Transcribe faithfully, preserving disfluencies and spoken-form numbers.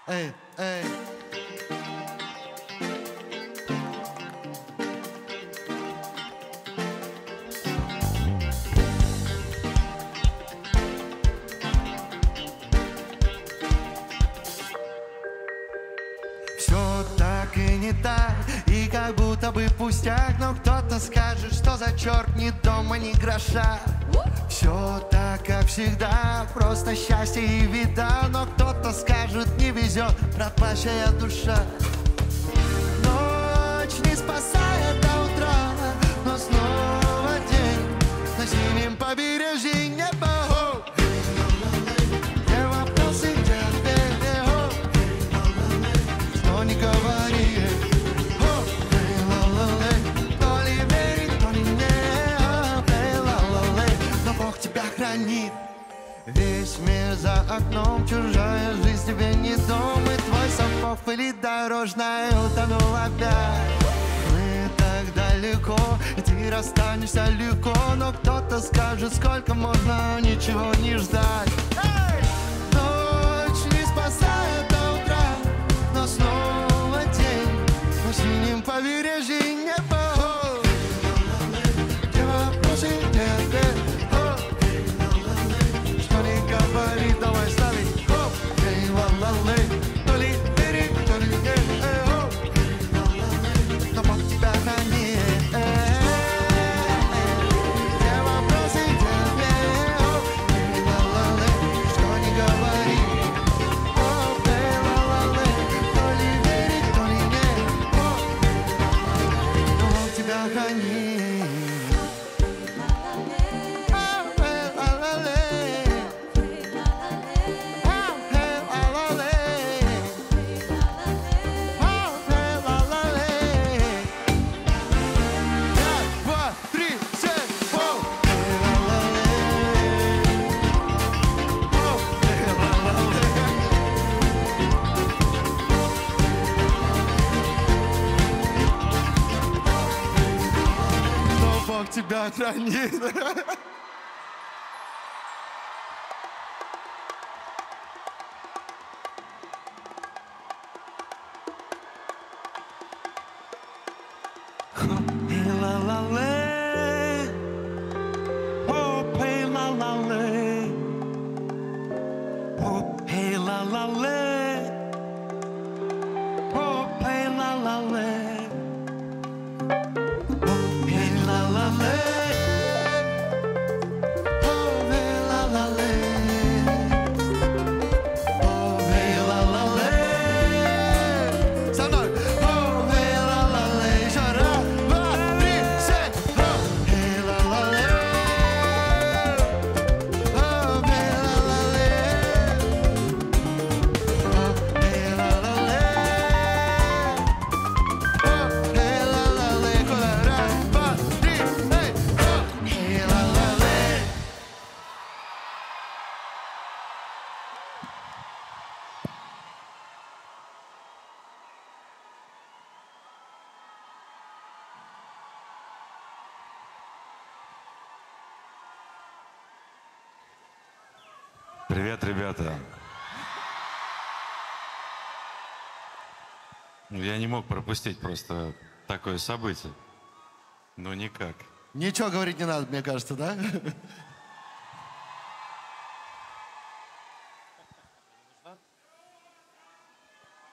Эй, эй. Все так и не так, и как будто бы пустяк, но кто-то скажет, что за черт ни дома, ни гроша. Все так, как всегда, просто счастье и вида, но кто-то скажет, не везет, пропащая душа. Ночь не спасает до утра, но снова день на синем побережье неба. Где вопросы, где ответы, что не говори. То ли верить, то ли нет, но Бог тебя хранит. Весь мир за окном, чужая жизнь тебе не дом, и твой сапог или дорожная утонул опять. Мы так далеко, и ты расстанешься легко, но кто-то скажет, сколько можно ничего не ждать. Эй! Ночь не спасает до утра, но снова день на синем побережье неба. Где вопросы, где ответы, говорит, давай ставить, хоп, эй, ла-ла-лей, то ли верить, то ли нет, эй, хоп, но Бог тебя хранит, эй, где вопросы, где ответы, хоп, эй, ла-ла-лей, что не говори, хоп, эй, ла-ла-лей, то ли верить, то ли нет, хоп, но Бог тебя хранит. Бог тебя хранит. Привет, ребята. Я не мог пропустить просто такое событие. Ну, никак. Ничего говорить не надо, мне кажется, да?